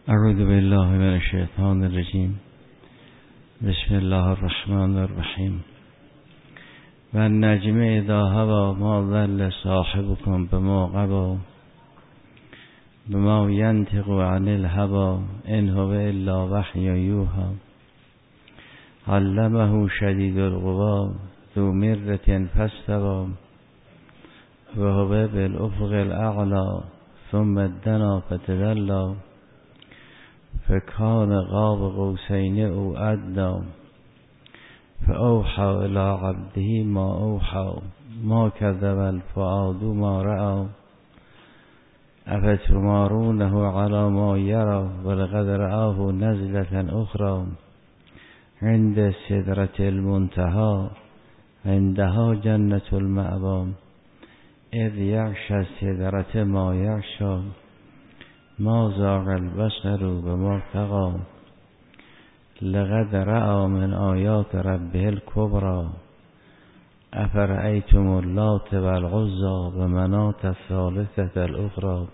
اعوذ بالله من الشیطان الرجیم. بسم الله الرحمن الرحیم. و النجم اذا هوی ما ضل صاحبکم بما غوی بما ینطق عن الهوی ان هو الا وحی یوحی علمه شدید القوی ذو مرة فاستوی و هو بالافق الاعلی ثم دنا فتدلی فکان قاب قوسین او ادنی فاوحی الی عبده ما اوحی ما کذب الفؤاد ما رأی افتمارونه علی ما یری ولقد رآه نزلة اخری عند سدرة المنتهی عندها جنة المأوی اذ یغشی السدرة ما یغشی ما زاغ البصر وما طغی لقد رأى من آیات ربه الکبری افرأیتم اللات والعزی و مناة الثالثة الاخری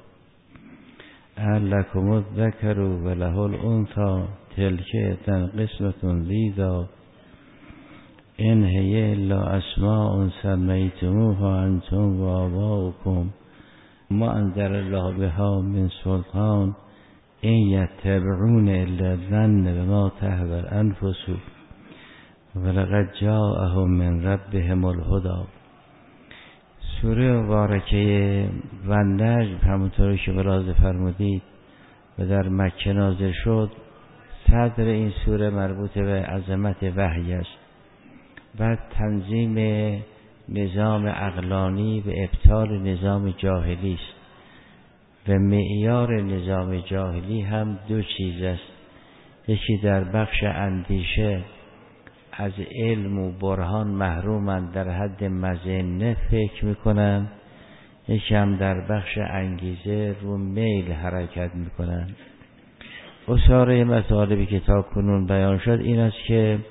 ألکم الذکر و له الانثی تلک إذا قسمة ضیزی ان هی الا اسماء سمیتموها انتم و آباؤکم ما انزل الله بها من سلطان این یتبعون الا الظن و ما تهوی الانفس ولقد جاءهم من ربهم الهدی. سوره مبارکه و النجم همونطوری که ملاحظه فرمودید و در مکه نازل شد. صدر این سوره مربوط به عظمت وحی است و تنظیم نظام عقلانی و ابطال نظام جاهلی است و معیار نظام جاهلی هم دو چیز است. یکی در بخش اندیشه از علم و برهان محرومند، در حد مظنه فکر میکنن. یکی هم در بخش انگیزه رو میل حرکت میکنن. اساره مطالبی که تا کنون بیان شد این است که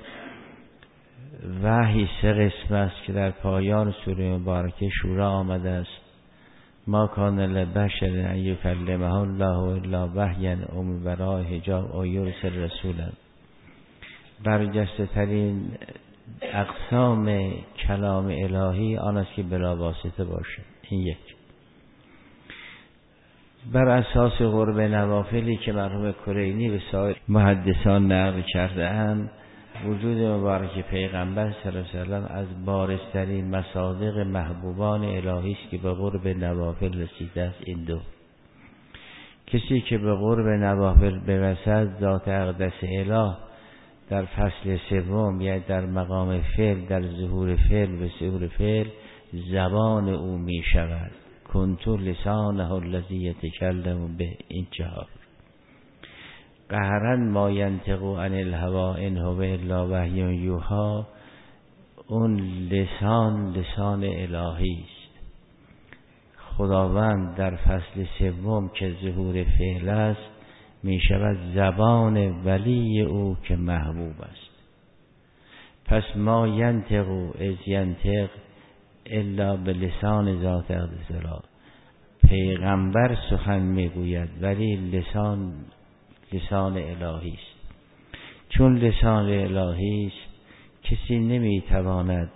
وحی سه قسم است که در پایان سوره مبارکه شورى آمده است. ما کان لبشر ان یکلمه الله الا وحیا او من وراء حجاب او یرسل رسولا. برجسته ترین اقسام کلام الهی آن است که بلا واسطه باشه. این یک. بر اساس قرب نوافلی که مرحوم کلینی و سایر محدثان نقل کرده اند، وجود مبارک پیغمبر صلی الله علیه و سلم از بارزترین مصادیق محبوبان الهی است که به قرب نوافل رسیده است. این دو، کسی که به قرب نوافل برسد ذات اقدس اله در فصل سوم، یعنی در مقام فعل، در ظهور فعل و ظهور فعل، زبان او می شود. کنت لسانه الذی یتکلم به. این چهار قهرا ما ینطق عن الهوی ان هو الا وحی یوحی. اون لسان الهی است. خداوند در فصل سوم که ظهور فعل است می شود زبان ولی او که محبوب است. پس ما ینطق از ینطق الا به لسان ذات اقدس اله. پیغمبر سخن میگوید ولی لسان الهی است. چون لسان الهی است کسی نمیتواند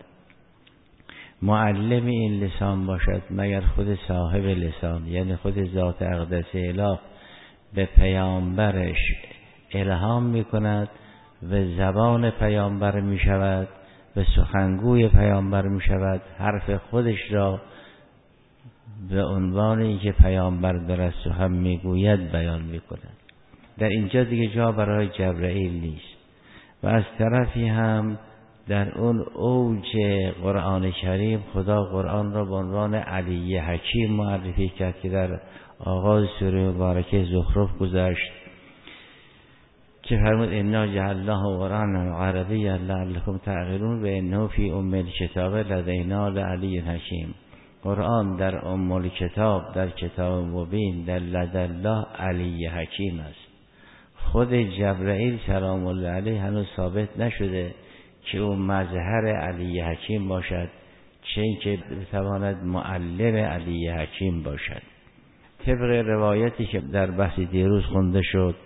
معلم این لسان باشد مگر خود صاحب لسان، یعنی خود ذات اقدس اله به پیامبرش الهام میکند و زبان پیامبر میشود و سخنگوی پیامبر میشود. حرف خودش را به عنوان اینکه پیامبر دارد سخن میگوید بیان میکند. در اینجا دیگه جا برای جبرئیل نیست. و از طرفی هم در اون اوج قرآن کریم خدا قرآن را به عنوان علی حکیم معرفی کرد که در آغاز سوره مبارکه زخرف گذشت که فرمود انا جعلناه قرآنا عربیا لعلکم تعقلون و انه فی ام الکتاب لدینا لعلی حکیم. قرآن در ام الکتاب، در کتاب مبین، در لدالله علی حکیم است. خود جبرئیل سلام الله علیه هنوز ثابت نشده که او مظهر علی حکیم باشد، چه اینکه بتواند معلم علی حکیم باشد. طبق روایتی که در بحث دیروز خونده شد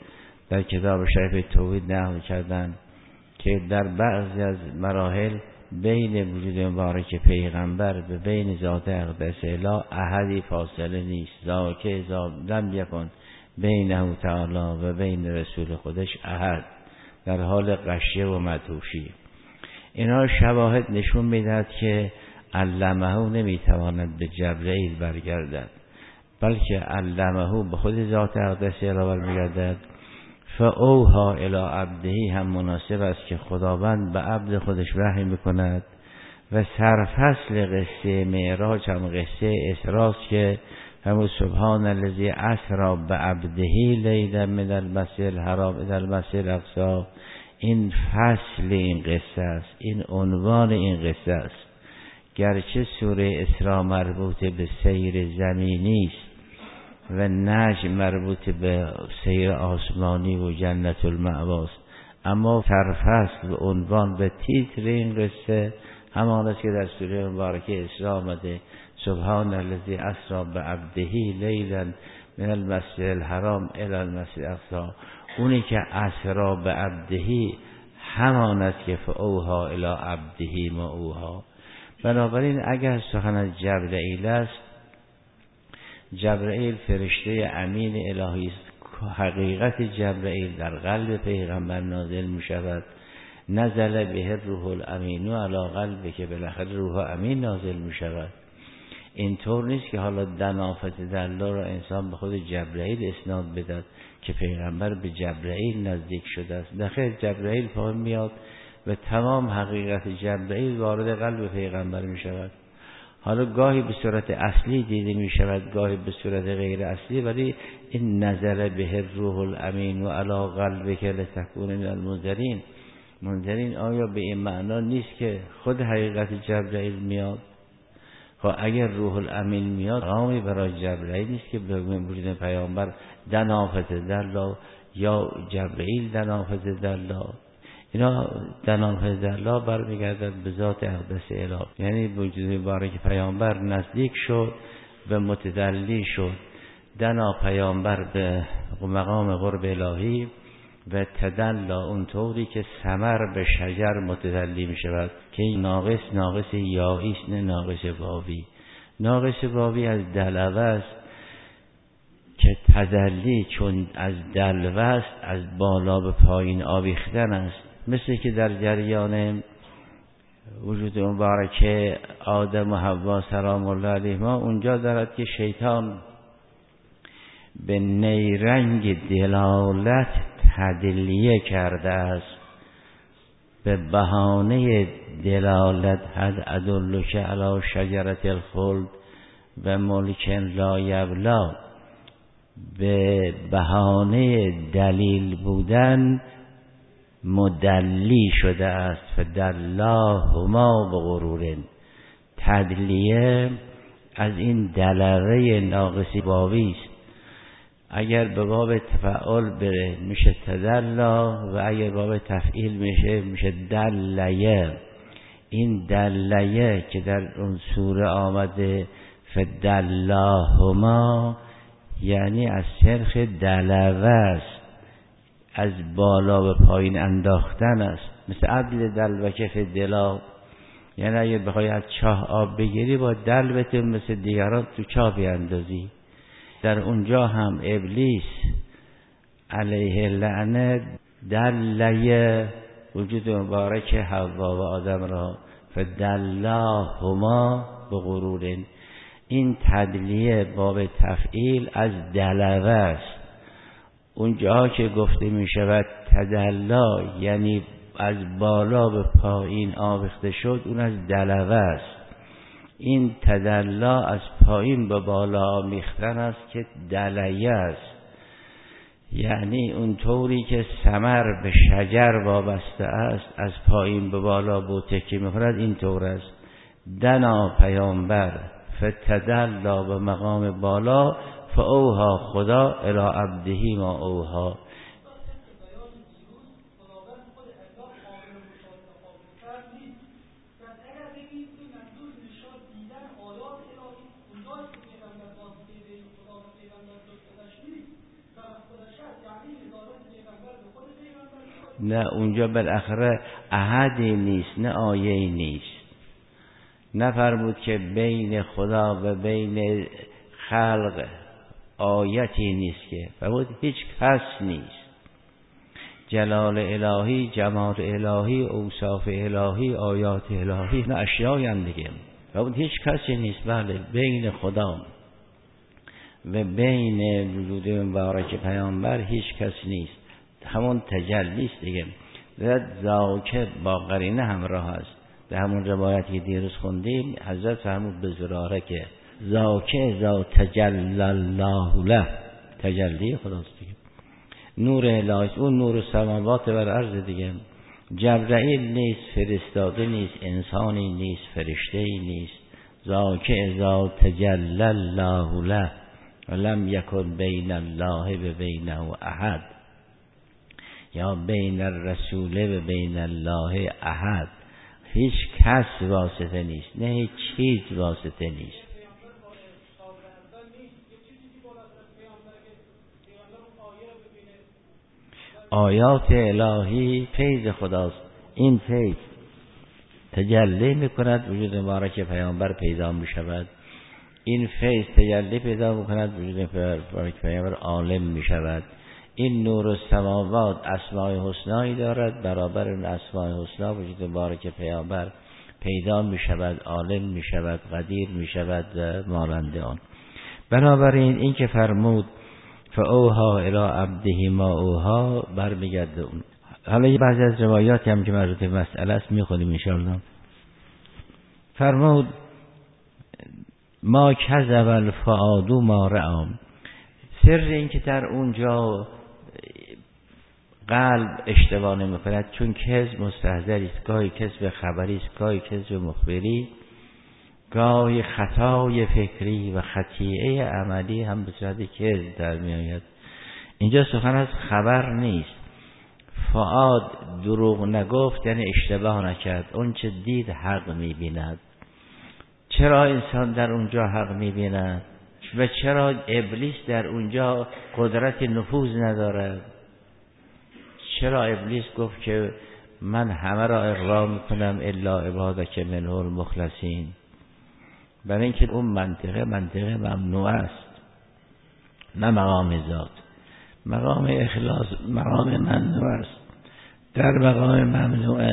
در کتاب شریف توحید نقل کردن که در بعضی از مراحل بین وجود مبارک پیغمبر به بین ذات اقدس اله احدی فاصله نیست. ذاک لم یکن بینه تعالی و بین رسول خودش احد، در حال غشیه و مدهوشی. اینا شواهد نشون میدهد که علمه نمیتواند به جبرئیل برگردد، بلکه علمه به خود ذات اقدس اله برمیگردد. فاوحی الی عبده هم مناسب است که خداوند به عبد خودش وحی میکند و سرفصل قصه معراج هم قصه اسراء که همون سبحان الذی اسری بعبده لیلا من المسجد الحرام الی المسجد الاقصی. این فصل این قصه است، این عنوان این قصه است. گرچه سوره اسراء مربوط به سیر زمینی است و نجم مربوط به سیر آسمانی و جنت المأوا است، اما سرفصل و عنوان به تیتر این قصه همان است که در سوره مبارکه اسراء آمده: سبحان الذی اسری بعبده لیلا من المسجد الحرام الی المسجد الاقصی. اونی که اسری بعبده همان است که فاوحی الی عبده ما اوحی. بنابراین اگر سخن از جبرئیل است، جبرئیل فرشته امین الهی است. حقیقت جبرئیل در قلب پیغمبر نازل می شود. نزل به روح الامین علی قلبه، که بالاخره روح امین نازل می شود. اینطور نیست که حالا دنافت الله را انسان به خود جبرئیل اسناد بدهد که پیغمبر به جبرئیل نزدیک شده است. نخیر، جبرئیل پایین میاد و تمام حقیقت جبرئیل وارد قلب پیغمبر می شود. حالا گاهی به صورت اصلی دیده می شود، گاهی به صورت غیر اصلی، ولی این نزل به روح الامین و علی قلبک لتکون من المنذرین. منذرین آیا به این معنا نیست که خود حقیقت جبرئیل میاد؟ خب اگر روح الامین میاد، قامی برای جبرئیل نیست که به وجود پیامبر دنافت الله یا جبرئیل دنافت الله. اینا دنافت الله برمیگردد به ذات اقدس اله، یعنی وجود مبارک پیامبر نزدیک شد و متدلی شد. دنا پیامبر به مقام قرب الهی و تدلا اونطوری که ثمر به شجر متدلی می شود که این ناقص یایی است، نه ناقص واوی. ناقص واوی از دلوه است که تدلی چون از دلوه است، از بالا به پایین آویختن است. مثل که در جریان وجود مبارک آدم و حوا سلام الله علیهما اونجا دارد که شیطان به نیرنگ دلالت تدلیه کرده است. به بهانه دلالت هل ادلک علی شجرة الخلد و ملک لا یبلی، به بهانه دلیل بودن مدلی شده است. فدلاهما بغرور. تدلیه از این دلوه ناقص واوی است. اگر به باب تفعول بره میشه تدلا و اگر باب تفعیل میشه دلیه. این دلیه که در اون سوره آمده فدلاهما یعنی از سرخ دلوه است، از بالا به پایین انداختن است. مثل عدل دلوکه فی دلا، یعنی اگر بخوای از چاه آب بگیری با دلوت مثل دیگران تو چاه بیاندازی. در اونجا هم ابلیس علیه لعنت دلیه وجود مبارک حوا و آدم را فدلاهما بغرور. این تدلیه باب تفعیل از دلوه است. اونجا که گفته می شود تدلا یعنی از بالا به پایین آویخته شد، اون از دلوه است. این تدلا از پایین به بالا آمیختن است که دلیه است، یعنی اون طوری که ثمر به شجر وابسته است، از پایین به بالا بوتکی می‌خورد، این طور است. دنا پیامبر فتدلا به مقام بالا فاوحی خدا الی عبده ما اوحی. نه اونجا بالاخره احدی نیست، نه آیه‌ای نیست. نفرمود که بین خدا و بین خلق آیتی نیست، که فرمود هیچ کس نیست. جلال الهی، جمال الهی، اوصاف الهی، آیات الهی، نه اشیایی هم دیگه. فرمود هیچ کسی نیست. بله، بین خدا و بین وجود مبارک پیامبر هیچ کس نیست. همون تجلیست دیگه. ذاکر با قرینه همراه است. در همون روایتی که دیروز خوندیم حضرت فرمود به زراره که ذاکر ذا تجلی الله له، تجلی خداست دیگه، نور الهی، اون نور سماوات و الارض دیگه. جبرئیل نیست، فرستاده نیست، انسانی نیست، فرشته‌ای نیست. ذاکر ذا تجلی الله له ولم یکن بین الله و بینه احد، یا بین الرسول و بین الله احد. هیچ کس واسطه نیست، نه هیچ چیز واسطه نیست. آیات الهی فیض خداست. این فیض تجلی میکند، وجود مبارک پیامبر پیدا میشود. این فیض تجلی پیدا میکند، وجود مبارک پیامبر عالم میشود. این نور السماوات اسماء حسنایی دارد، برابر اون اسماء حسنا وجود مبارک پیامبر پیدا میشود، عالم میشود، قدیر میشود و مانند آن. بنابراین این که فرمود فاوحی الی عبده ما اوحی برمیگرده اون. حالا یه بعضی از روایاتی هم که مربوط به مسئله است میخونیم ان شاءالله. فرمود ما کذب الفؤاد ما رأى. سر این که در اونجا قلب اشتباه نمی کند، چون کذب مستحضری است، گاهی کذب خبری است، گاهی کذب مخبری، گاهی خطای فکری و خطیئه عملی هم به صورت کذب در می آید. اینجا سخن از خبر نیست. فؤاد دروغ نگفت یعنی اشتباه نکرد، اون چه دید حق می بیند. چرا انسان در اونجا حق می بیند و چرا ابلیس در اونجا قدرت نفوذ ندارد؟ چرا ابلیس گفت که من همه را اغوا میکنم الا عبادک منه المخلصین؟ برای اینکه اون منطقه ممنوع است، نه مقام ذات. مقام اخلاص مقام ممنوع است. در مقام ممنوع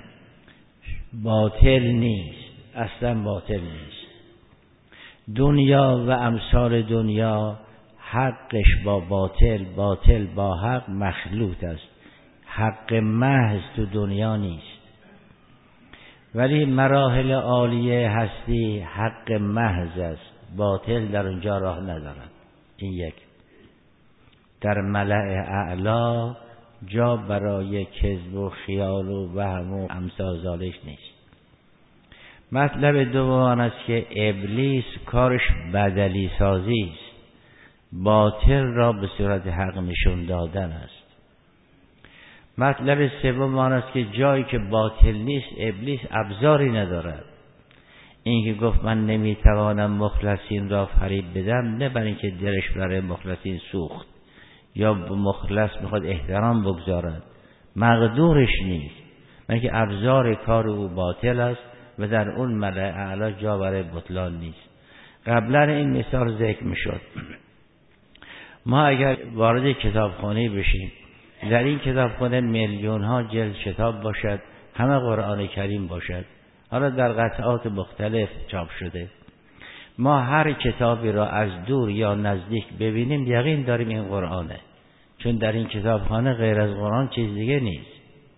باطل نیست، اصلا باطل نیست. دنیا و امثال دنیا حقش با باطل، باطل با حق مخلوط است. حق محض تو دنیا نیست، ولی مراحل عالیه هستی حق محض است، باطل در اونجا راه ندارد. این یک. در ملأ اعلا جا برای کذب و خیال و وهم و امثال ذالک نیست. مطلب دوم آن است که ابلیس کارش بدلی سازی است، باطل را به صورت حق نشون دادن است. مطلب سوم آن است که جایی که باطل نیست ابلیس ابزاری ندارد. این که گفت من نمیتوانم مخلصین را فریب بدم، نه برای اینکه دلش برای مخلصین سوخت یا به مخلص میخواد احترام بگذارد، مقدورش نیست، بلکه ابزار کار او باطل است و در اون ملأ اعلی جا برای بطلان نیست. قبلا این مثال ذکر میشد. ما اگر وارد کتابخانه بشیم، در این کتابخانه میلیون ها جلد کتاب باشد، همه قرآن کریم باشد، حالا در قطعات مختلف چاپ شده، ما هر کتابی را از دور یا نزدیک ببینیم یقین داریم این قرآنه، چون در این کتابخانه غیر از قرآن چیز دیگه نیست.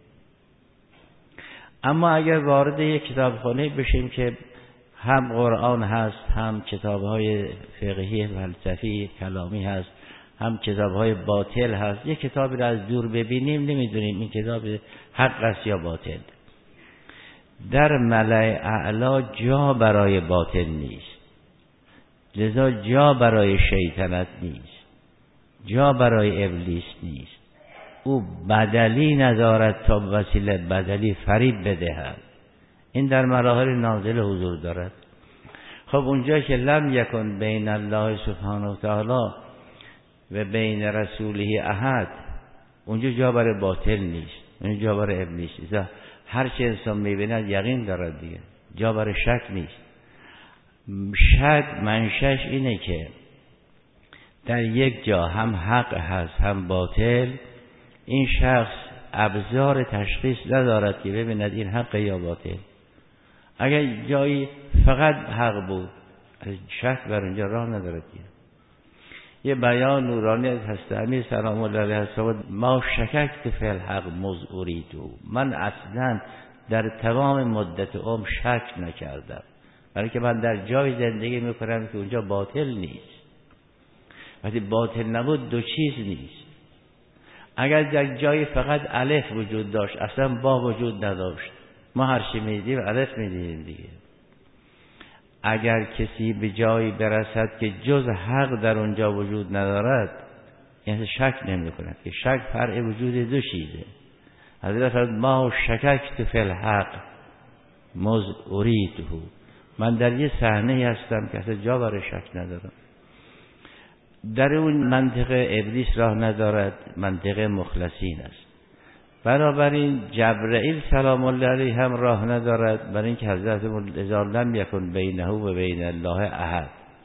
اما اگر وارد یک کتابخانه بشیم که هم قرآن هست، هم کتاب‌های فقهی فلسفی کلامی هست، هم کتاب‌های باطل هست، یک کتابی را از دور ببینیم نمیدونیم این کتاب حق است یا باطل. در ملأ اعلی جا برای باطل نیست، لذا جا برای شیطنت نیست، جا برای ابلیس نیست. او بدلی ندارد تا وسیله بدلی فریب بدهد. این در مراحل نازل حضور دارد. خب اونجا که لم یکن بین الله سبحانه و تعالی و بین رسوله احد، اونجا جا برای باطل نیست. این جا برای ابلیس نیست. هر چه انسان میبیند یقین دارد دیگه، جا برای شک نیست. شک منشأش اینه که در یک جا هم حق هست هم باطل، این شخص ابزار تشخیص ندارد که ببیند این حق یا باطل. اگر جایی فقط حق بود شک بر اونجا راه ندارد. یه بیان نورانی از حضرت امیر سلام الله علیه هست: ما شککت فی الحق مذ اریدو، من اصلا در تمام مدت عمر شک نکردم، برای که من در جای زندگی میکنم که اونجا باطل نیست. وقتی باطل نبود دو چیز نیست. اگر در جای فقط الف وجود داشت اصلا با وجود نداشت، ما هر چی میدیم الف میدیم دیگه. اگر کسی به جایی برسد که جز حق در اونجا وجود ندارد، یعنی شک نمی کند که شک فرع وجود دو چیزه. حضرت فرمود ما شککت فی الحق مذ اریده، من در یه صحنه هستم که اصلا جا برای شک ندارم. در اون منطقه ابلیس راه ندارد، منطقه مخلصین است. بنابراین جبرئیل سلام الله علیه هم راه ندارد، برای اینکه حضرت اذا لم یکن بینه و بین الله احد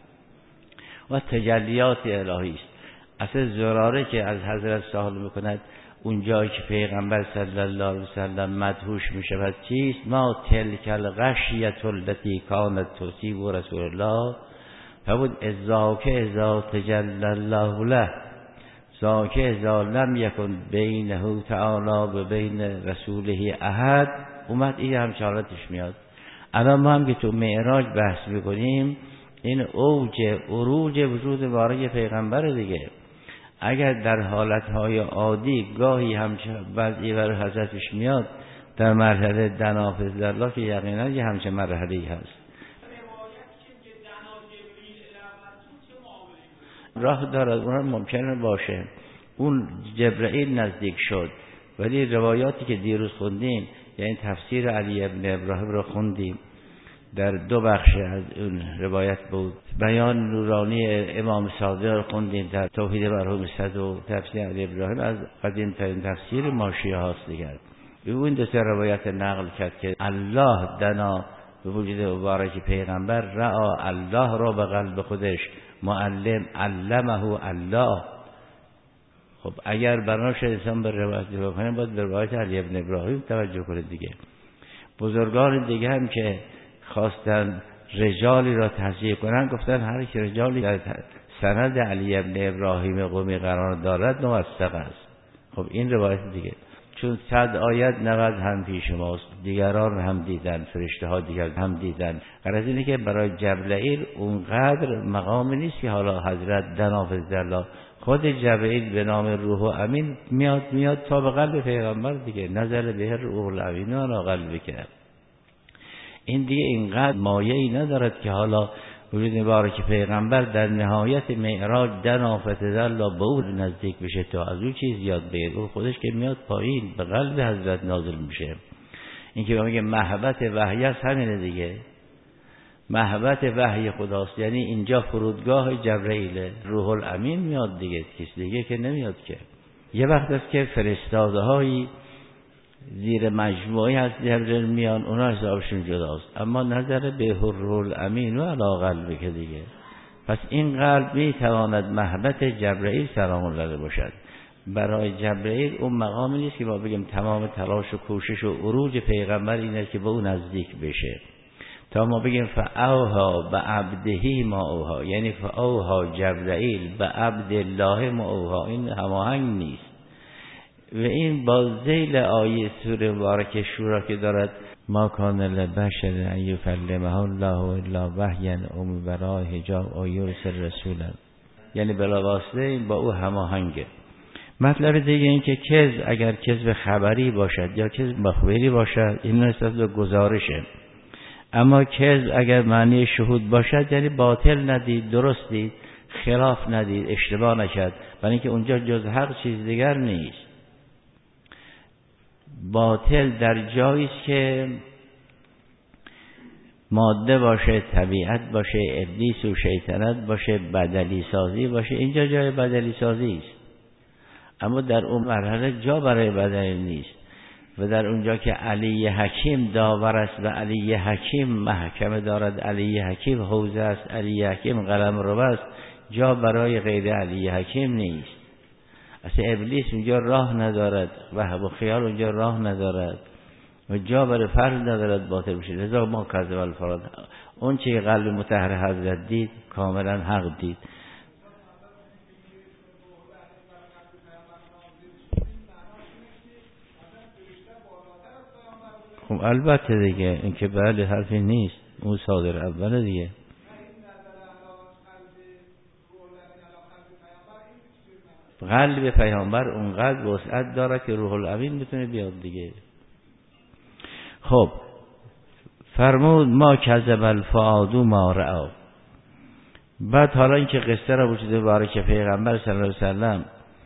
و تجلیات الهی است. اصلا زراره که از حضرت سوال میکند اونجایی که پیغمبر صلی الله علیه وسلم مدهوش میشود چیست؟ ما تلک الغشیة التي کانت تصیب رسول الله فبود اذا تجلی الله له ذاک اذا لم یکن بینه تعالی و بین رسوله احد. اومد این همچالتش میاد. الان ما هم که تو معراج بحث میکنیم، این اوج عروج وجود بارک پیغمبر دیگه. اگر در حالتهای عادی گاهی همچه وضعی برای حضرتش میاد در مرحله دنافذ الله که یقینا یه همچه مرحله‌ای هست. راه دارد، اون ممکنه باشه اون جبرئیل نزدیک شد، ولی روایاتی که دیروز خوندیم، یعنی تفسیر علی ابن ابراهیم رو خوندیم، در دو بخش از اون روایت بود. بیان نورانی امام صادق رو خوندیم در توحید مرحوم صد و تفسیر علی ابراهیم، از قدیم ترین تفسیر ماشیه هاست دیگر. اون دو سه روایت نقل کرد که الله دنا به وجود مبارک پیغمبر، رأى الله را به قلب خودش، معلم علمه الله. خب اگر بناش انسان به روایت نگاه کنه باید به روایت علی ابن ابراهیم توجه کنه دیگه. بزرگان دیگه هم که خواستن رجالی را تصحیح کنن گفتن هر کی رجالی در سند علی ابن ابراهیم قمی قرار دارد موثق است. خب این روایت دیگه، چون 100 آیت 90 هم پیش ماست، دیگران هم دیدن، فرشته ها دیگر هم دیدن. غرض اینه که برای جبرئیل اونقدر مقامی نیست که حالا حضرت دنافذ الله خود جبرئیل به نام روح امین میاد تا به قلب پیغمبر دیگه، نزل به روح الامین و قلبی که این دیگه اینقدر مایه‌ای ندارد که حالا وجود مبارک پیغمبر در نهایت معراج دنافذ الله به او نزدیک بشه تا از او چیز یاد بگیره. او خودش که میاد پایین به قلب حضرت نازل میشه. این که میگه محبت وحی است، همینه دیگه، محبت وحی خداست، یعنی اینجا فرودگاه جبرئیل، روح الامین میاد دیگه، کس دیگه که نمیاد که. یه وقت است که فرستاده هایی زیر مجموعی هست جبرئیل میان، اونا حسابشون جداست، اما نظر به روح الامین و علی قلبی که دیگه. پس این قلب میتواند محبت جبرئیل سلام الله علیه باشد. برای جبرئیل اون مقامی نیست که ما بگیم تمام تلاش و کوشش و عروج پیغمبر اینه که به اون نزدیک بشه، تا ما بگیم فاوها به عبده ما اوها، یعنی فاوها جبرئیل به عبد الله ما اوها، این هماهنگ نیست. و این با ذیل آیه سوره مبارکه شورا که دارد ما کان لبشر ان یکلمه الله الا وحیا او برای حجاب او یرسل رسولا، یعنی بلا واسطه این با او هماهنگه. مطلب دیگه این که کذب اگر کذب خبری باشد یا کذب مخبری باشد این نسبت به گزارشه، اما کذب اگر معنی شهود باشد یعنی باطل ندید، درست دید، خلاف ندید، اشتباه نکرد، برای اینکه اونجا جز حق چیز دیگر نیست. باطل در جایی است که ماده باشه، طبیعت باشه، ابلیس و شیطنت باشه، بدلی سازی باشه، اینجا جای بدلی سازی است. اما در اون مرحله جا برای بدلی نیست. و در اونجا که علی حکیم داور است و علی حکیم محکمه دارد، علی حکیم حوزه است، علی حکیم قلمرو است، جا برای غیر علی حکیم نیست. اصلا ابلیس اونجا راه ندارد و خیال اونجا راه ندارد و جا برای فرض ندارد باطل بشه. لذا ما کذب الفراد، اون چه قلب مطهر حضرت دید کاملا حق دید. خب البته دیگه این که بله حرفی نیست، اون صادر اوله دیگه. قلب پیامبر اونقدر وسعت داره که روح الامین بتونه بیاد دیگه. خب فرمود ما کذب الفؤاد ما رأى. بعد حالا این که قصه را وجود بارک پیغمبر صلی الله علیه وسلم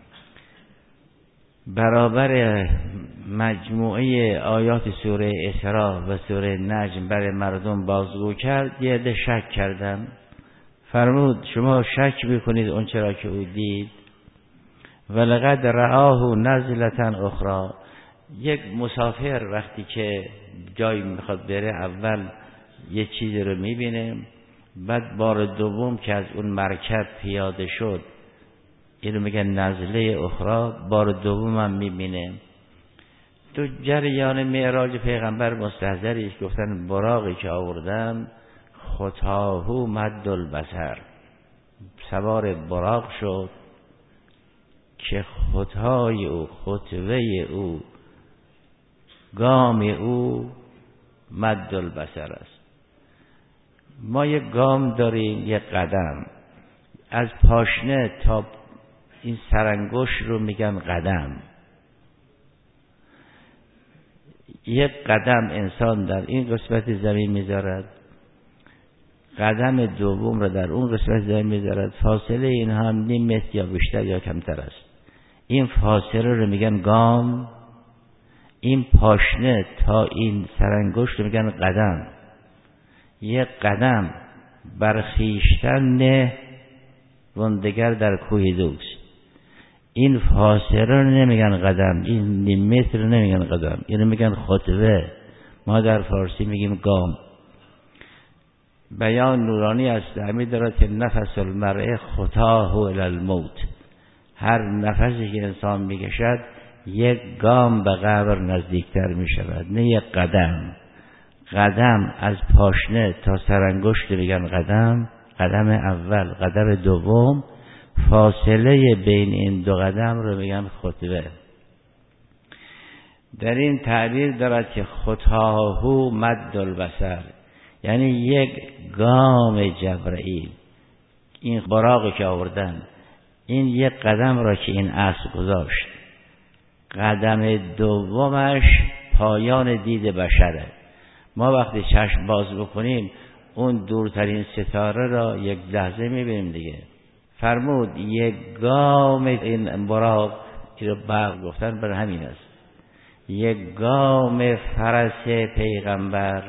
برابر مجموعه آیات سوره اسراء و سوره نجم برای مردم بازگو کرد، یه عده شک کردن. فرمود شما شک بکنید اون چرا که او دید. ولقد رآه نزلة اخرى. یک مسافر وقتی که جایی میخواد بره اول یه چیزی رو میبینه، بعد بار دوم که از اون مرکب پیاده شد، اینو میگن نزله اخرى، بار دوم هم میبینه. تو جریان معراج پیغمبر مستحضری است. گفتن براقی که آوردن خطاهو مد البصر، سوار براق شد که خطای او، خطوه او، گام او مد البصر است. ما یک گام داریم، یک قدم، از پاشنه تا این سرانگشت رو میگن قدم. یک قدم انسان در این قسمت زمین میذارد، قدم دوم رو در اون قسمت زمین میذارد. فاصله این هم نیم متر یا بیشتر یا کمتر است. این فاصله رو میگن گام. این پاشنه تا این سرانگشت رو میگن قدم. یک قدم برخیشتن نه وندگر در کوه دوکس. این فاصله رو نمیگن قدم، این نیم متر رو نمیگن قدم، اینو میگن خطوه. ما در فارسی میگیم گام. بیان نورانی است همین دارد که نفس المرء خطاه الی الموت. هر نفسی که انسان میکشد یک گام به قبر نزدیکتر میشود، نه یک قدم. قدم از پاشنه تا سرانگشت میگن قدم، قدم اول، قدم دوم، فاصله بین این دو قدم رو میگن خطوه. در این تعبیر دارد که خطاهو مد البصر، یعنی یک گام جبرائیل. این براقی که آوردن، این یک قدم را که این اسب گذاشت، قدم دومش پایان دید بشره. ما وقتی چشم باز بکنیم اون دورترین ستاره را یک لحظه میبینیم دیگه. فرمود یک گام این براق، این رو برق گفتن بر همین است، یک گام فرس پیغمبر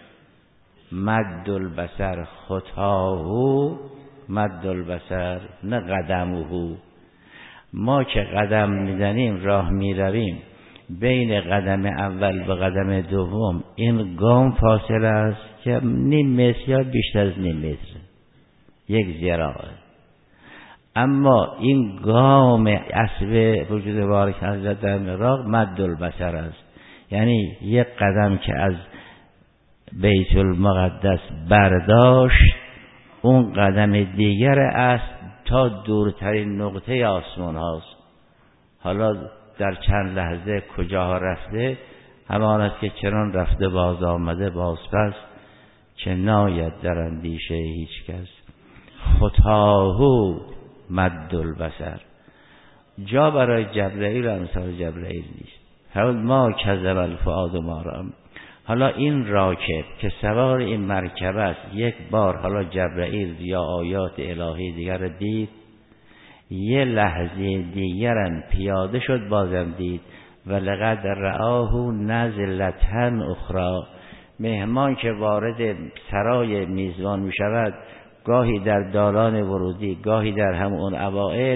مد البصر، خطاهو مد البصر، نه قدمهو. ما که قدم میزنیم، راه میرویم، بین قدم اول و قدم دوم این گام فاصله است که نیم متر یا بیشتر از نیم متر، یک ذراع. اما این گام اسب وجود بارک حضرت در معراج مد البصر است، یعنی یک قدم که از بیت المقدس برداشت، اون قدم دیگر است تا دورترین نقطه آسمان هاست. حالا در چند لحظه کجا رفته، همان است که چنان رفته باز آمده باز پس، که ناید در اندیشه هیچ کس. خطاهو مد البصر. جا برای جبرائیل امثال جبرائیل نیست. فرمود ما کذب الفؤاد ما رأى. حالا این راکب که سوار این مرکب است، یک بار حالا جبرائیل یا آیات الهی دیگر دید، یه لحظه دیگرم پیاده شد بازم دید. ولقد رآه نزلة اخرى. مهمان که وارد سرای میزبان می شود، گاهی در دالان ورودی، گاهی در همون اوائل،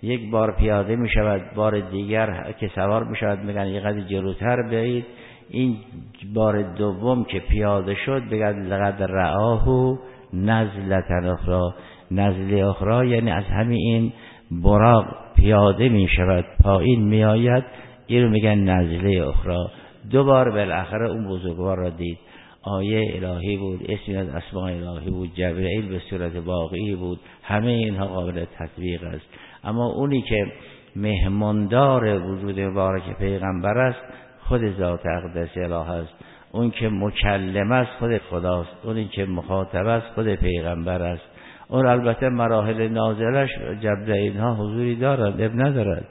یک بار پیاده می شود، بار دیگر که سوار می شود میگن یه قدر جلوتر برید. این بار دوم که پیاده شد بگن لقد رآه نزلة اخرى. نزله اخرى یعنی از همین این براق پیاده می شود، پایین می آید، این رو میگن نزله اخرى. دوبار بالاخره اون بزرگوار را دید. آیه الهی بود، اسمی از اسماء الهی بود، جبرئیل به صورت واقعی بود، همه اینها قابل تطبیق است. اما اونی که مهماندار وجود مبارک پیغمبر است خود ذات اقدس اله است. اون که مکلم است خود خداست، اونی که مخاطب است خود پیغمبر است. اون البته مراحل نازلش جبرئیل ها حضوری دارد، اب ندارد.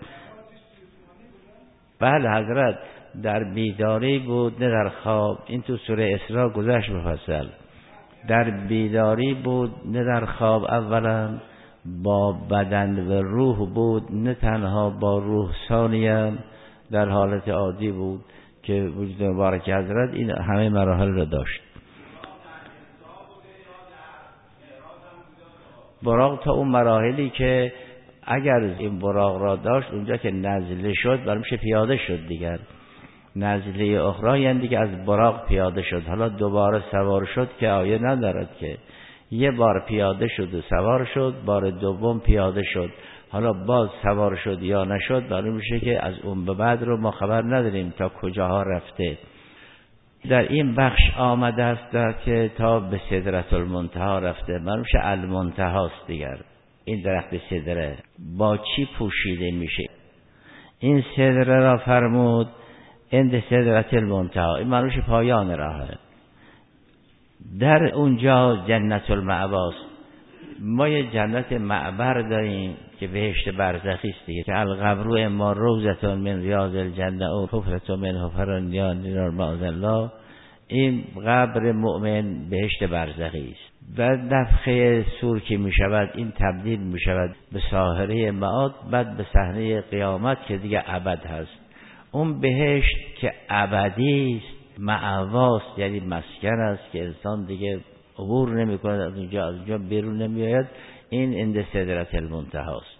بله حضرت در بیداری بود نه در خواب. این تو سوره اسراء گذشت مفصل. در بیداری بود نه در خواب، اولا با بدن و روح بود، نه تنها با روح. ثانیا در حالت عادی بود که وجود مبارک حضرت این همه مراحل را داشت. براق تا اون مراحلی که اگر این براق را داشت اونجا که نزله شد برای میشه پیاده شد دیگر. نزله اخرى یعنی دیگه از براق پیاده شد. حالا دوباره سوار شد که آیه ندارد که یه بار پیاده شد و سوار شد، بار دوم پیاده شد، حالا باز سوار شد یا نشد معلوم میشه که از اون به بعد رو ما خبر نداریم تا کجاها رفته. در این بخش آمده است که تا به سدرة المنتهی رفته، معلوم میشه المنتهی است دیگر. این درخت سدره با چی پوشیده میشه؟ این سدره را فرمود عند سدرة المنتهی، این معلوم میشه پایان راهه. در اونجا جنت المأواست. ما یه جنت معبر داریم که بهشت برزخی است دیگه، که القبر ما روضة من ریاض الجنه و حفرة من حفر النار معاذ الله. این قبر مؤمن بهشت برزخی است. و نفخه صور که می شود این تبدیل می شود به ساحره معاد، بعد به صحنه قیامت که دیگه ابد هست. اون بهشت که ابدی است، مأواست یعنی مسکن است که انسان دیگه عبور نمی کند از اونجا بیرون نمی آید. این عند سدرة المنتهی است،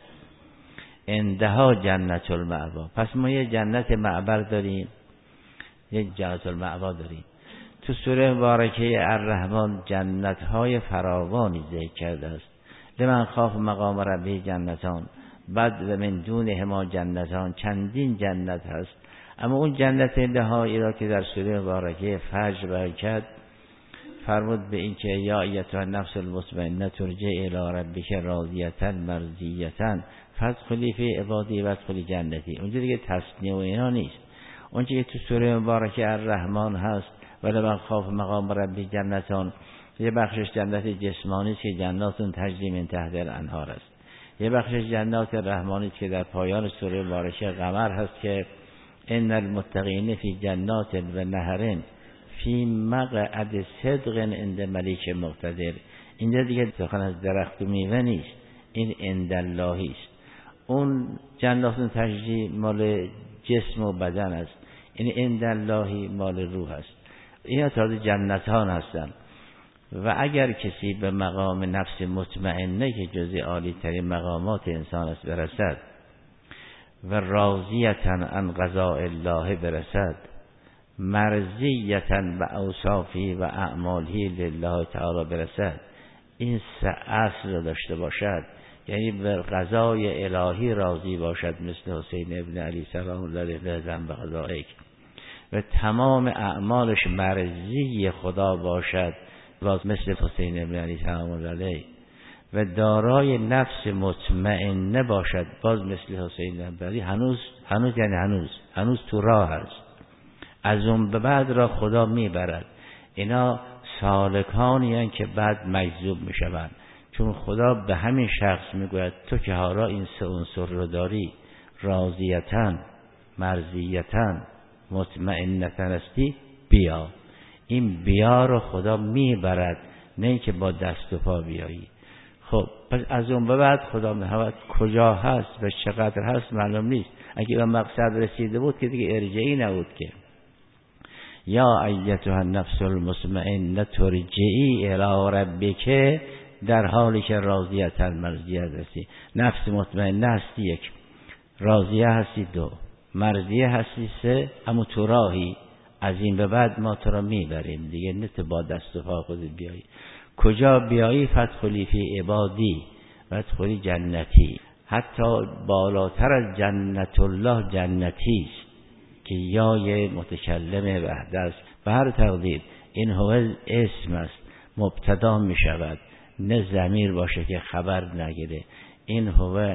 عندها جنت المأوا. پس ما یه جنت معبر داریم، یه جنت المأوا داریم. تو سوره مبارکه الرحمن جنت های فراوانی ذکر کرده است. لمن خاف مقام ربه جنتان، بعد و من دونهما جنتان، چندین جنت هست. اما اون جنت نهایی را که در سوره مبارکه فجر بیان کرد فرمود به این که یا ایتها النفس المطمئنه ترجعی الی ربک راضیة مرضیة فادخلی فی عبادی وادخلی جنتی. اونجا دیگه تصنیه و اینا نیست. اونجا که تو سوره مبارکه الرحمن هست ولی من خاف مقام ربی جنتان، یه بخشش جنت جسمانی است که جناتون تجری من تحت الانهار است. یه بخشش جنات رحمانی است که در پایان سوره مبارکه قمر هست که ان المتقین فی جنات و نهر فی مقعد صدق عند ملیک مقتدر. اینجا دیگه سخن از درخت و میوه نیست، این عند اللهی است. اون جناتون تجری مال جسم و بدن است، این عند اللهی مال روح است. اینا تازه جنتان هستند. و اگر کسی به مقام نفس مطمئنه که جزء عالی ترین مقامات انسان است برسد و راضیتاً عن قضاء الله برسد، مرضیتاً به اوصافی و اعمالی لله تعالی برسد، این سه اصل داشته باشد، یعنی به قضای الهی راضی باشد مثل حسین ابن علی سلام الله علیه به قضایک، و تمام اعمالش مرضی خدا باشد باز مثل حسین ابن علی سلام الله علیه، و دارای نفس مطمئنه باشد باز مثل حسین ابن علی. هنوز یعنی هنوز تو راه است، از اون به بعد را خدا میبرد. اینا سالکانی هستند که بعد مجذوب میشوند، چون خدا به همین شخص میگوید تو که حالا این سه عنصر رو داری، راضیتاً، مرضیتاً، مطمئنتاً هستی، بیا. این بیا رو خدا میبرد، نه اینکه با دست و پا بیایی. خب پس از اون به بعد خدا می‌خواهد کجا هست و چقدر هست معلوم نیست. اگه به مقصد رسیده بود که دیگه ارجعی نبود که یا ایتها النفس المطمئنه ترجعی الی ربک در حالی که راضیت مرضیت هستی. نفس مطمئنه هستی 1، راضیه هستی 2، مرضیه هستی 3. اما تو راهی، از این به بعد ما تو را میبریم دیگه، نه تو با دست و پا خودت بیایی. کجا بیایی؟ فادخلی فی عبادی وادخلی جنتی. حتی بالاتر از جنت الله جنتی است که یای متکلم وحده است. به هر تقدیر این هو اسم است، مبتدا می شود، نه ضمیر باشه که خبر نگیره. این هو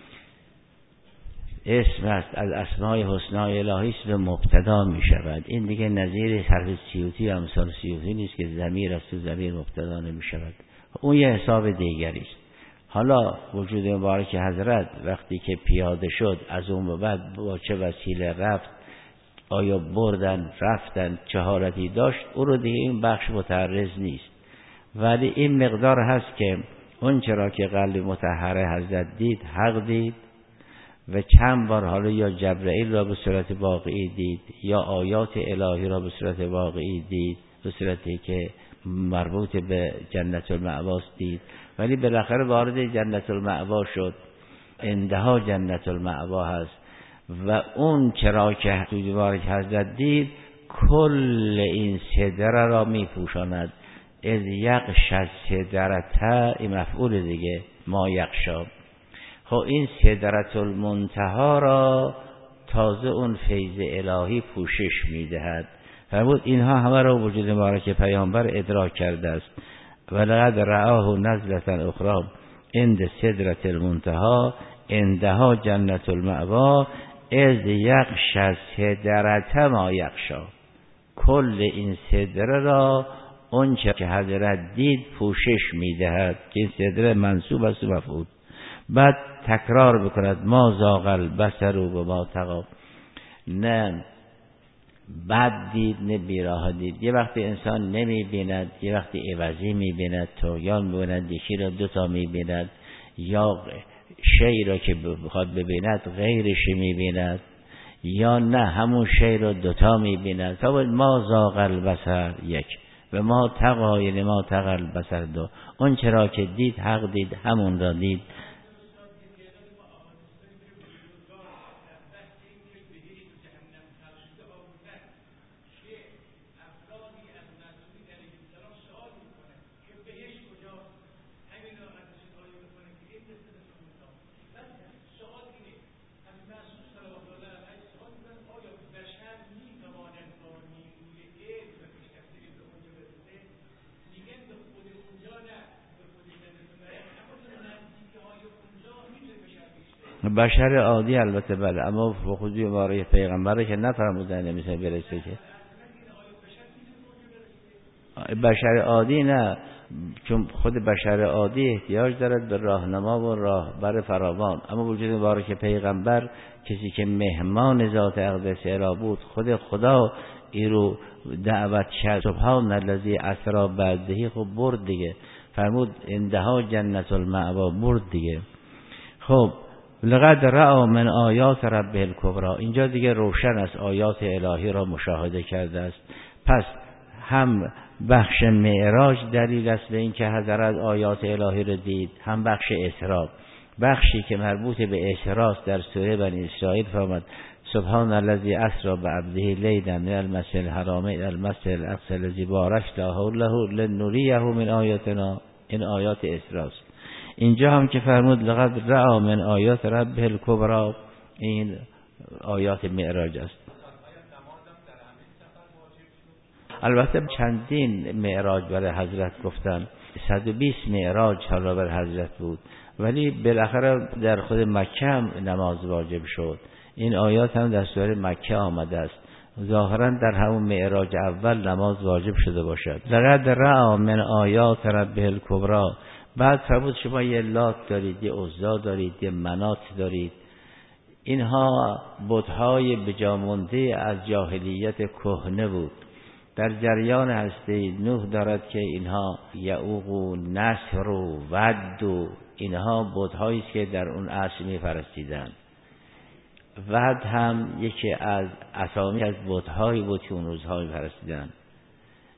اسم است، از اسمای حسنای الهی است و مبتدا می شود. این دیگه نظیر حرف سیوطی و امثال سیوطی نیست که ضمیر است و ضمیر مبتدا نمی شود. اون یه حساب دیگری است. حالا وجود مبارک حضرت وقتی که پیاده شد، از اون به بعد با چه وسیله رفت، آیا بردن رفتن چه حالتی داشت، او رو دیگه این بخش متعرض نیست. ولی این مقدار هست که اون چرا که قلب مطهر حضرت دید، حق دید و چند بار حالا یا جبرئیل را به صورت واقعی دید یا آیات الهی را به صورت واقعی دید، به صورتی که مربوط به جنت المأوا دید، ولی بالاخره وارد جنت المأوا شد. انتها جنت المأوا هست و اون چرا که مبارک حضرت دید کل این صدره را می پوشاند. از یغشی صدرته، این مفعول دیگه، ما یغشا. خب این صدرة المنتهی را تازه اون فیض الهی پوشش میدهد. فرمود اینها همه را وجود مبارک پیامبر ادراک کرده است. ولقد رآه نزلة اخری عند سدرة المنتهی عندها جنت المأوا از یغشی صدرة ما یغشا. کل این صدره را اون چه که حضرت دید پوشش میدهد که این صدره منصوب است مفعول. بعد تکرار بکند ما زاغ البصر و ما طغی. نه بد دید نه بیراه دید. یه وقتی انسان نمی بیند، یه وقتی عوضی می بیند، طغیان می بیند، یکی را 2 تا می بیند، یا شی را که بخواد ببیند غیرش می بیند، یا نه همون شی را 2 تا می بیند. تا ما زاغ البصر 1 و ما طغی، یعنی ما طغی البصر 2. اون چرا که دید حق دید، همون را دید. بشر عادی البته بله، اما خود مبارک پیغمبر که نفرمودن نمیشه برسه که بشر عادی نه، چون خود بشر عادی احتیاج دارد به راهنما و راهبر فراوان. اما وجود مبارک پیغمبر کسی که مهمان ذات اقدس اله بود، خود خدا ای رو دعوت کرد سبحان الذی اسری بعبده، خب برد دیگه، فرمود اندها جنت المأوا، برد دیگه. خب لقد رأى من آیات ربه الکبری، اینجا دیگه روشن است آیات الهی را مشاهده کرده است. پس هم بخش معراج دلیل است به این که حضرت آیات الهی را دید، هم بخش اسراء، بخشی که مربوط به اسراء در سوره بنی اسرائیل فرمود سبحان الذی اسری بعبده لیلا من المسجد الحرام الی المسجد الاقصی الذی بارکنا حوله لنریه من آیاتنا. این آیات اسراء است. اینجا هم که فرمود لقد رأى من آیات ربه الکبری، این آیات معراج است. البته چندین معراج برای حضرت گفتن، 120 معراج حالا بر حضرت بود، ولی بالاخره در خود مکه هم نماز واجب شد. این آیات هم در سوره مکه آمده است، ظاهرا در همون معراج اول نماز واجب شده باشد. لقد رأى من آیات ربه الکبری. بعد فرمود شما یه لات دارید، یه عزا دارید، یه منات دارید، اینها بت‌های بجامونده از جاهلیت کهنه بود. در جریان هسته نوح دارد که اینها یعوق و نصر و ود و اینها بت‌هایی است که در اون عصر می‌پرستیدند. ود هم یکی از اسامی از بت‌هایی بود که اون روزها می‌پرستیدند.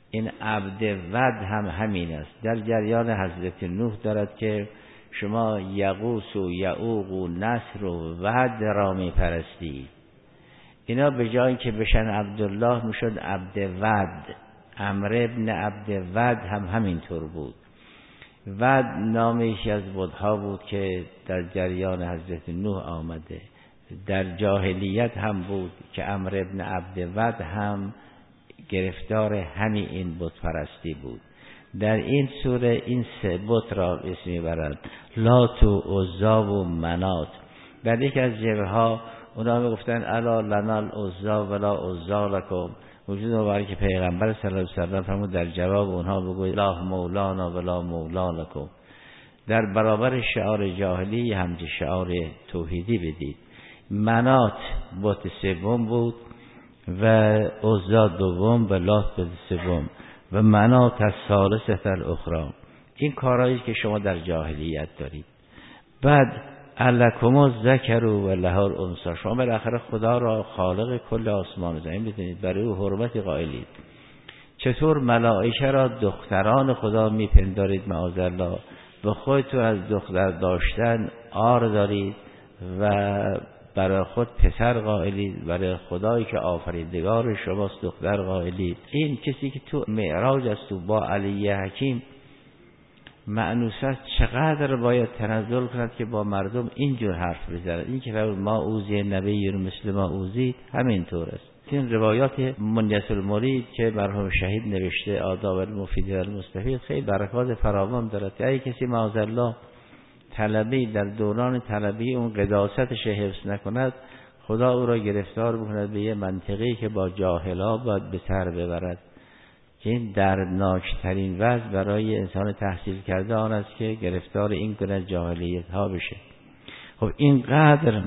این عبد ود هم همین است. در جریان حضرت نوح دارد که شما یغوث و یعوق و نصر و ود را می پرستید. اینا به جایی که بشن عبدالله میشد عبد ود. عمرو ابن عبد ود هم همینطور بود. ود نام یکی از بت‌ها بود که در جریان حضرت نوح آمده. در جاهلیت هم بود که عمرو ابن عبد ود هم گرفتار همین این بت پرستی بود. در این سوره این سه بت را اسم میبرند، لات و عزی و منات. در یک از جبهه ها اونا میگفتن الا لنا العزی ولا عزی لکم. وجود مبارک پیغمبر صلی الله علیه و سلم فرمود در جواب اونها بگوید لا مولانا ولا مولا لکم. در برابر شعار جاهلی همچه شعار توحیدی بدید. منات بت سوم بود و عزی دوم و لات بت سوم و منات از ثالثه الاخری. این کارهایی که شما در جاهلیت دارید. بعد الکم الذکر و له الانثی. شما بالاخره خدا را خالق کل آسمان و زمین بدونید، برای او حرمت قائلید. چطور ملائکه را دختران خدا میپندارید معاذالله، و خودتون از دختر داشتن عار دارید و برای خود پسر قائلید، برای خدایی که آفریدگار شماست دختر قائلید. این کسی که تو معراج است و با علی حکیم مأنوس است چقدر باید تنزل کند که با مردم اینجور حرف بزند. این که ما اوذی نبی مثل ما اوذید همینطور است. این روایات منیت المرید که مرحوم شهید نوشته آداب المفید و المستفید خیلی برکات فراوان دارد. اگه کسی معاذالله طلبی در دوران طلبی اون قداستش حفظ نکند، خدا او را گرفتار بکند به یه منطقه‌ای که با جاهلا باید به سر ببرد. که این دردناکترین وضع برای انسان تحصیل کرده آن است که گرفتار این گونه جاهلیت ها بشه. خب اینقدر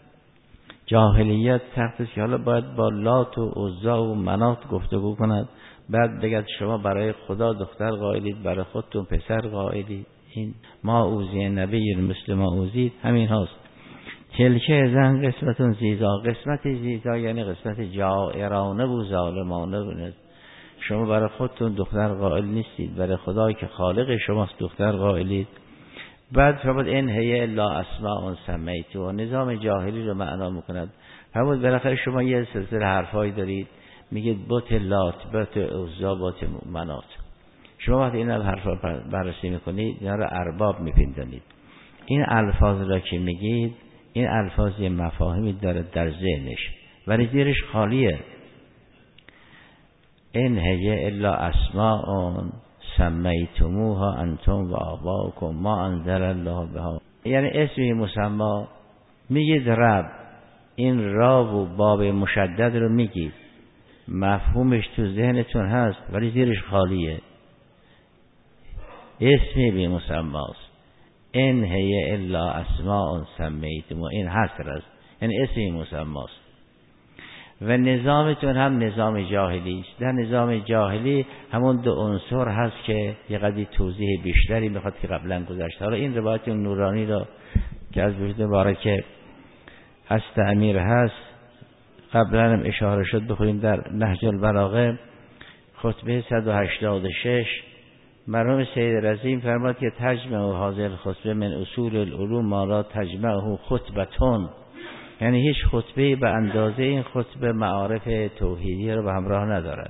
جاهلیت سخت است که حالا باید با لات و عزی و منات گفتگو کند، بعد بگید شما برای خدا دختر قائلید، برای خودتون پسر قائلید. این ما اوذی نبی مثل ما اوذید همین هاست. تلکه زن قسمتون زیزا. قسمت زیزا یعنی قسمت جائرانه و ظالمانه بود. شما برای خودتون دختر قائل نیستید، برای خدایی که خالق شماست دختر قائلید. بعد فرمود این هی الا اسماء سمیتموها. نظام جاهلی رو معنا میکند. فرمود بالاخره شما یه سلسله حرفایی دارید، میگید بت لات، بت عزی، بت منات. شما وقتی این حرفا بررسی میکنید اینا رو ارباب میپندارید. این الفاظ را که میگید این الفاظ مفاهیمی داره در ذهنش ولی زیرش خالیه. این هی الا اسماء سمیتموها انتم و آباؤکم ما انزل الله بها. یعنی اسمی مسما میگید رب، این را و باب مشدد رو میگید، مفهومش تو ذهنتون هست ولی زیرش خالیه. اسمی بی مسماست. این هی الا اسماء سمیتموها، این حصر است، یعنی اسمی مسماست. و نظامتون هم نظام جاهلی است. در نظام جاهلی همون دو عنصر هست که یه قدری توضیح بیشتری میخواد که قبلا گذشته. حالا این روایت نورانی را که از وجود مبارک هست امیر هست قبلا هم اشاره شد بخونیم در نهج البلاغه خطبه 186. مرحوم سید رضی فرمود که تجمع هذه الخطبه من اصول العلوم ما لا تجمعه خطبتون. یعنی هیچ خطبه به اندازه این خطبه معارف توحیدی رو به همراه ندارد.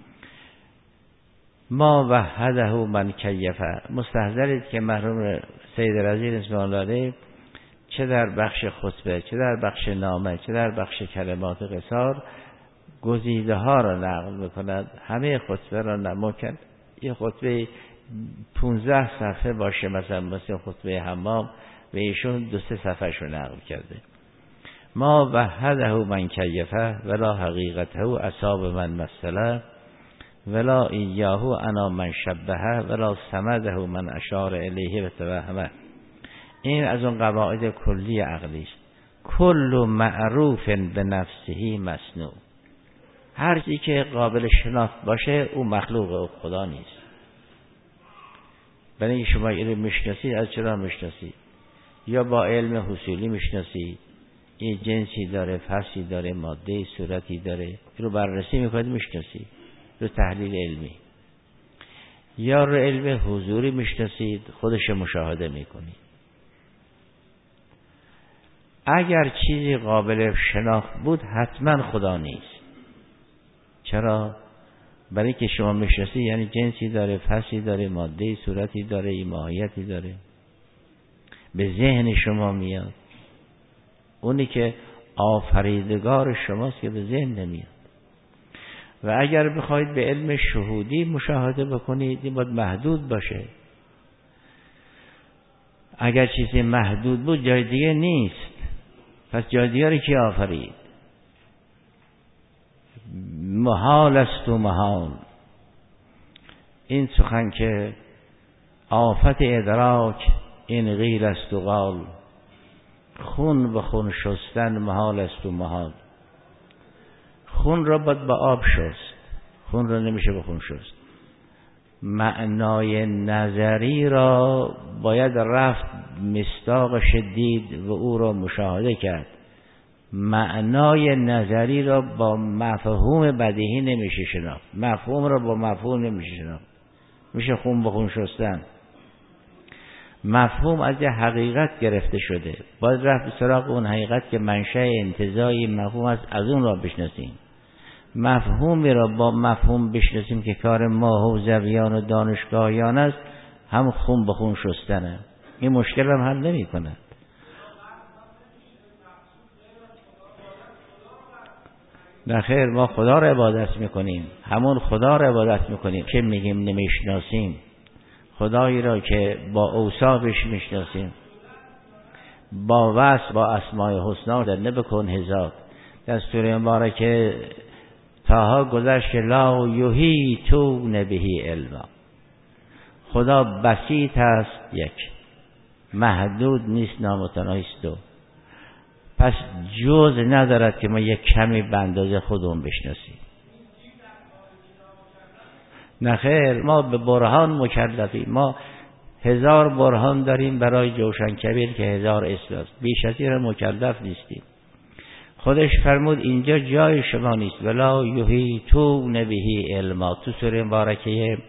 ما وحده من کیفه. مستحضرید که مرحوم سید رضی رحمه الله علیه چه در بخش خطبه، چه در بخش نامه، چه در بخش کلمات قصار گزیده ها را نقل میکند. همه خطبه را نمکن. یه خطبه 15 صفحه باشه مثل خطبه حمام و ایشون 2-3 صفحه شو نقل کرده. ما وحده من کیفه ولا حقیقته اصاب من مثله ولا ایاه انا من شبهه ولا سمده من اشار الیه و توهمه. این از اون قواعد کلی عقلی است. کل معروف به نفسه مصنوع. هر چیزی که قابل شناخت باشه او مخلوق او خدا نیست. برای اینکه شما علم میشناسید، از چرا میشناسید؟ یا با علم حصولی میشناسید، یه جنسی داره، فصلی داره، ماده صورتی داره، رو بررسی میکنید میشناسید، رو تحلیل علمی. یا رو علم حضوری میشناسید، خودش مشاهده میکنید. اگر چیزی قابل شناخت بود حتما خدا نیست. چرا؟ برای که شما میشناسید یعنی جنسی داره، فصلی داره، ماده صورتی داره، ماهیتی داره، به ذهن شما میاد. اونی که آفریدگار شماست که به ذهن نمیاد. و اگر بخواید به علم شهودی مشاهده بکنید این باید محدود باشه. اگر چیزی محدود بود جای دیگه نیست، پس جای دیگه رو کی آفرید؟ محال است و محال. این سخن که آفت ادراک این غیل است و قال، خون به خون شستن محال است و محال. خون را باید با آب شست، خون را نمیشه به خون شست. معنای نظری را باید رفت مصداق شدید و او را مشاهده کرد. معنای نظری را با مفهوم بدیهی نمیشه شناخت، مفهوم را با مفهوم نمیشه شناخت. میشه خون به خون شستن. مفهوم از یه حقیقت گرفته شده، باید رفت سراغ اون حقیقت که منشأ انتزاعی مفهوم است، از اون را بشناسیم. مفهومی را با مفهوم بشناسیم که کار ما حوزویان و دانشگاهیان است، هم خون به خون شستنه. این مشکل هم حل نمی کند. نه خیر، ما خدا را عبادت میکنیم، همون خدا را عبادت میکنیم که میگیم نمیشناسیم. خدایی را که با اوصافش میشناسیم، با وصف با اسماء الحسنا در نبکن هزار. در سوره مبارکه تاها گذشت که لا یحیطون به علما. خدا بسیط است، یک، محدود نیست، نامتناهی است، دو، پس جز ندارد که ما یک کمی به اندازه خودمون بشناسیم. نه خیر، ما به برهان مکلفیم. ما 1000 برهان داریم برای جوشن کبیر که 1000 اسم است، بیش از این مکلف نیستیم. خودش فرمود اینجا جای شما نیست. ولا یحیطون به علما. تو سوره مبارکه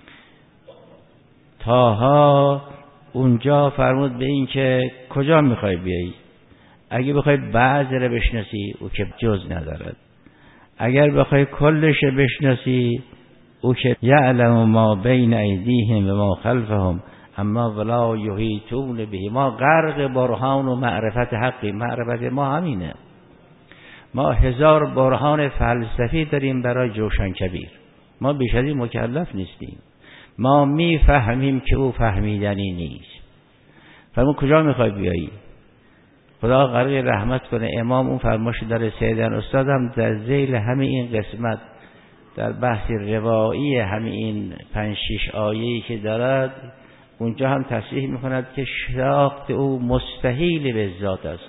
طه اونجا فرمود به این که کجا میخوای بیایی. اگه بخوای بعضی رو بشناسی او که جز ندارد، اگر بخوای کلش بشناسی او که یعلم ما بین ایدیهم و ما خلفهم اما ولا یحیطون به. ما غرق برهان و معرفت حقی. معرفت ما همینه. ما 1000 برهان فلسفی داریم برای جوشن کبیر. ما بیش از این مکلف نیستیم. ما میفهمیم که او فهمیدنی نیست. فرمون کجا میخوای بیایی؟ خدا غرق رحمت کنه. امام اون فرمایش داره. سیدن استادم در ذیل همین این قسمت در بحث روایی همین این 5-6 آیه‌ای که دارد اونجا هم تصریح میکند که شناخت او مستحیل به ذات است.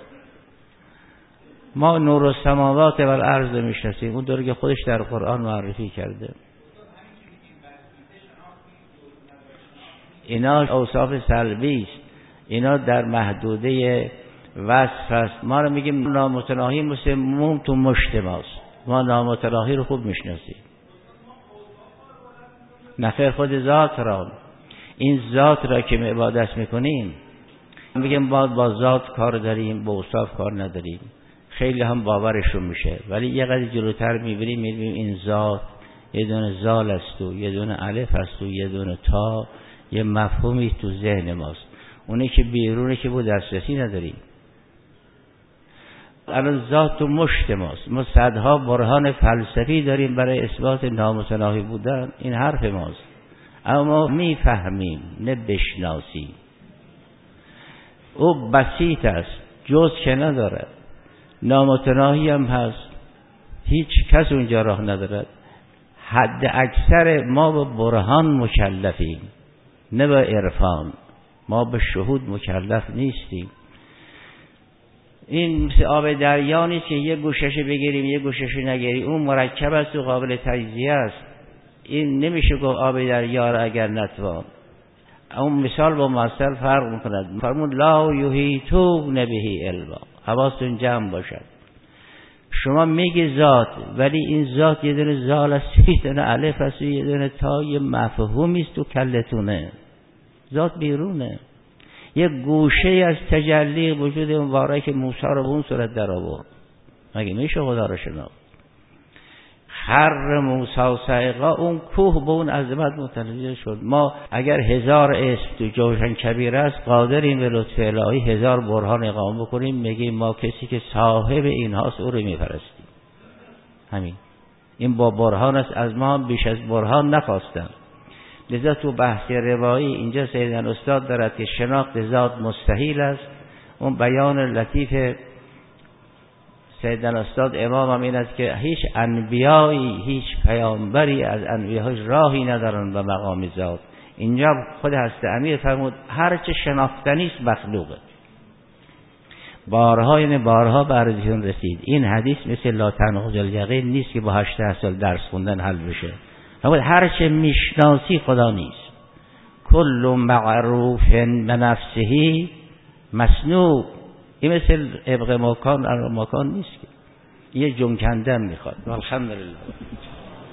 ما نور السماوات و الارض میشناسیم، اون داره که خودش در قرآن معرفی کرده. اینا اوصاف سلبی است، اینا در محدوده وصف است. ما رو میگیم نامتناهی مثل موم تو مشت ماست. ما نامتناهی رو خوب میشناسیم. نخیر، خود ذات را، این ذات را که عبادت میکنیم میگیم با ذات کار داریم، با اوصاف کار نداریم. خیلی هم باورشون میشه، ولی یه قدر جلوتر میبریم میبینیم این ذات یه دونه زال است و یه دونه الف است و یه دونه تا، یه مفهومی تو ذهن ماست. اونه که بیرونه که با دسترسی نداریم. الان ذات تو مشت ماست. ما صدها برهان فلسفی داریم برای اثبات نامتناهی بودن. این حرف ماست، اما میفهمیم نه بشناسیم. او بسیط است، جز که ندارد، نامتناهی هم هست، هیچ کس اونجا راه ندارد. حد اکثر ما به برهان مکلفیم نه به عرفان. ما به شهود مکلف نیستیم. این مثل آب دریا نیست که یه گوشش بگیریم یه گوشش نگیریم. اون مرکب است و قابل تجزیه است. این نمیشه گفت آب دریا را اگر نتوان. اون مثال با مثال فرق میکند. فرمود لا یحیطون به علما. حواستون جمع باشد. شما میگی ذات، ولی این ذات یه دونه زال است، یه دونه الف است، یه دونه تا، یه مفهومی است تو کلتونه. ذات بیرونه، یه گوشه از تجلی وجود مبارک موسی رو به اون صورت در آورد. مگه میشه خدا رو شناخت؟ خر موسی صعقا، اون کوه به اون عظمت متوجه شد. ما اگر 1000 اسم تو جوشن کبیر است، قادریم به لطف الهی 1000 برهان اقامه بکنیم، میگیم ما کسی که صاحب این هاست او رو میپرستیم. همین، این با برهان است، از ما بیش از برهان نخواستن. لذا تو بحث روایی اینجا سیدن استاد دارد که شناخت ذات مستحیل است. اون بیان لطیف سیدن استاد امام هم این است که هیچ انبیایی، هیچ پیامبری از انبیاء راهی ندارن به مقام ذات. اینجا خود حضرت امیر فرمود هر چه شناختنی است مخلوقه. بارها به عرضتون رسید این حدیث مثل لا تنقض الیقین نیست که با 18 سال درس خوندن حل بشه. فرمود هر چه میشناسی خدا نیست. کل معروف بنفسه مسنوع. این مثل ابق مکان نیست که یه جنکندن میخواد. الحمدلله.